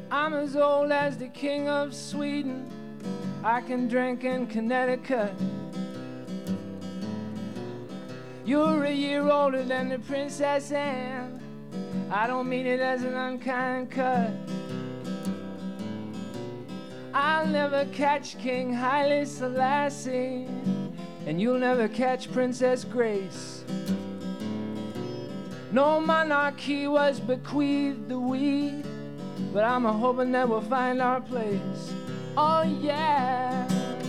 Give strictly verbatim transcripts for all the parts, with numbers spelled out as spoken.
I'm as old as the king of Sweden. I can drink in Connecticut. You're a year older than the Princess Anne. I don't mean it as an unkind cut. I'll never catch King Haile Selassie, and you'll never catch Princess Grace. No monarchy was bequeathed to we, but I'm a hoping that we'll find our place. Oh yeah.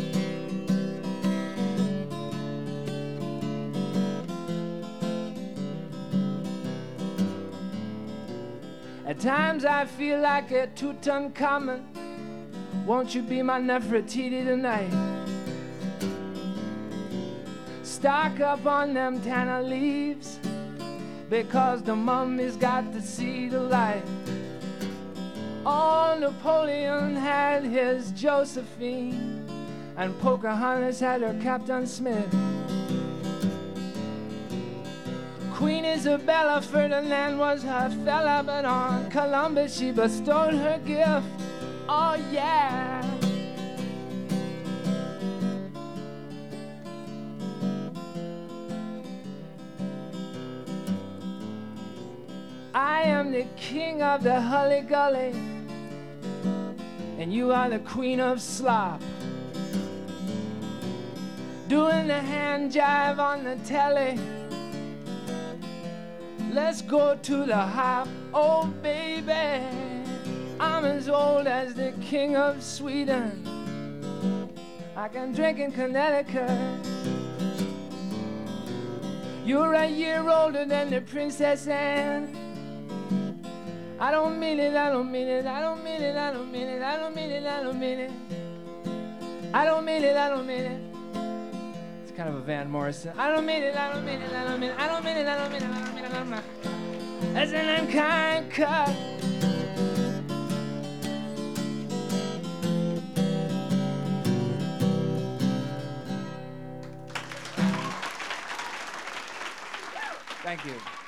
At times I feel like a Tutankhamun. Won't you be my Nefertiti tonight? Stock up on them tanner leaves, because the mummy's got to see the light. Oh, Napoleon had his Josephine, and Pocahontas had her Captain Smith. Queen Isabella, Ferdinand was her fella, but on Columbus she bestowed her gift. Oh yeah. I am the king of the Hully Gully, and you are the queen of slop. Doing the hand jive on the telly. Let's go to the hop, oh baby. I'm as old as the king of Sweden. I can drink in Connecticut. You're a year older than the Princess Anne. I don't mean it, I don't mean it, I don't mean it, I don't mean it, I don't mean it, I don't mean it. I don't mean it, I don't mean it. It's kind of a Van Morrison. I don't mean it, I don't mean it, I don't mean it, I don't mean it, I don't mean it, I don't mean it, I don't mean it. That's an unkind cut. Thank you.